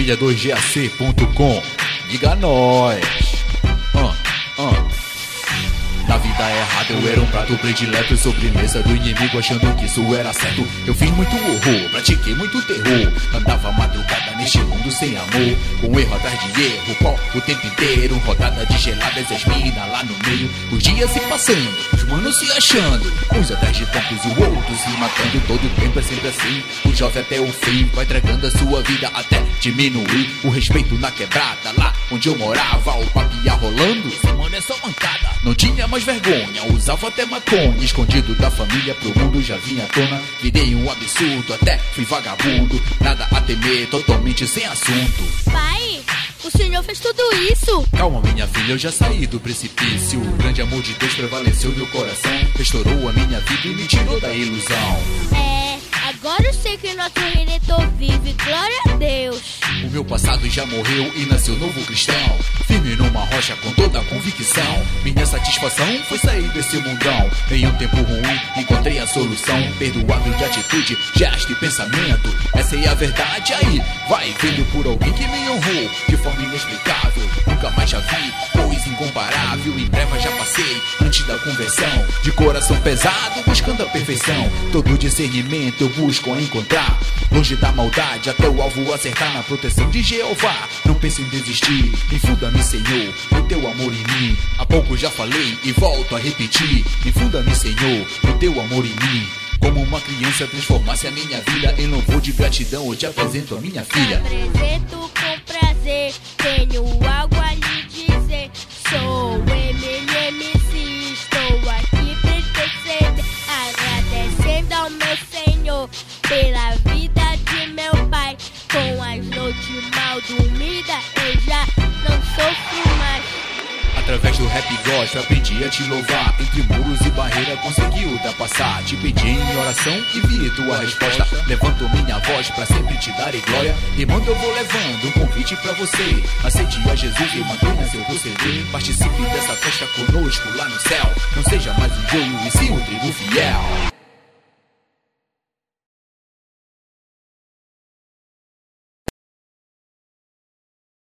Mídia2gac.com. Diga nós. Na vida errada eu era um prato predileto e sobremesa do inimigo, achando que isso era certo. Eu fiz muito horror, pratiquei muito terror. Andava madrugada neste mundo sem amor, com erro atrás de erro, pó o tempo inteiro. Rodada de geladas e as minas lá no meio. Os dias se passando, os manos se achando, uns atrás de tantos e outros se matando. Todo tempo é sempre assim, o jovem até o fim vai entregando a sua vida até diminuir. O respeito na quebrada, lá onde eu morava, o papo ia rolando, semana é só mancada. Não tinha mais vergonha, usava até maconha. Escondido da família pro mundo já vinha à tona. Virei um absurdo, até fui vagabundo. Nada a temer, totalmente sem assunto. Pai, o senhor fez tudo isso? Calma minha filha, eu já saí do precipício. O grande amor de Deus prevaleceu no coração, restaurou a minha vida e me tirou da ilusão. Agora eu sei que nosso Redentor vive, glória a Deus. O meu passado já morreu e nasceu novo cristão, firme numa rocha com toda a convicção. Minha satisfação foi sair desse mundão. Em um tempo ruim encontrei a solução, perdoado de atitude, gesto e pensamento. Essa é a verdade aí, vai vendo por alguém que me honrou de forma inexplicável. Nunca mais já vi, pois incomparável. Em trevas já passei antes da conversão, de coração pesado buscando a perfeição. Todo discernimento eu busco encontrar, longe da maldade até o alvo acertar. Na proteção de Jeová, não pense em desistir. Infunda-me, Senhor, o teu amor em mim. Há pouco já falei e volto a repetir. Infunda-me, Senhor, o teu amor em mim. Como uma criança transformasse a minha vida em louvor de gratidão, eu te apresento a minha filha. Te apresento com prazer, tenho algo a lhe dizer. Sou MC, estou aqui pra interceder, agradecendo ao meu Senhor pela vida de meu pai. Com as noites mal dormidas eu já não sofro mais. Através do rap gospel aprendi a te louvar. Entre muros e barreira consegui ultrapassar. Te pedi em oração e vi tua resposta. Levanto minha voz pra sempre te dar glória. E mando eu vou levando um convite pra você. Aceite a Jesus e mantenha seu proceder. Participe dessa festa conosco lá no céu. Não seja mais um joio e sim um trigo fiel.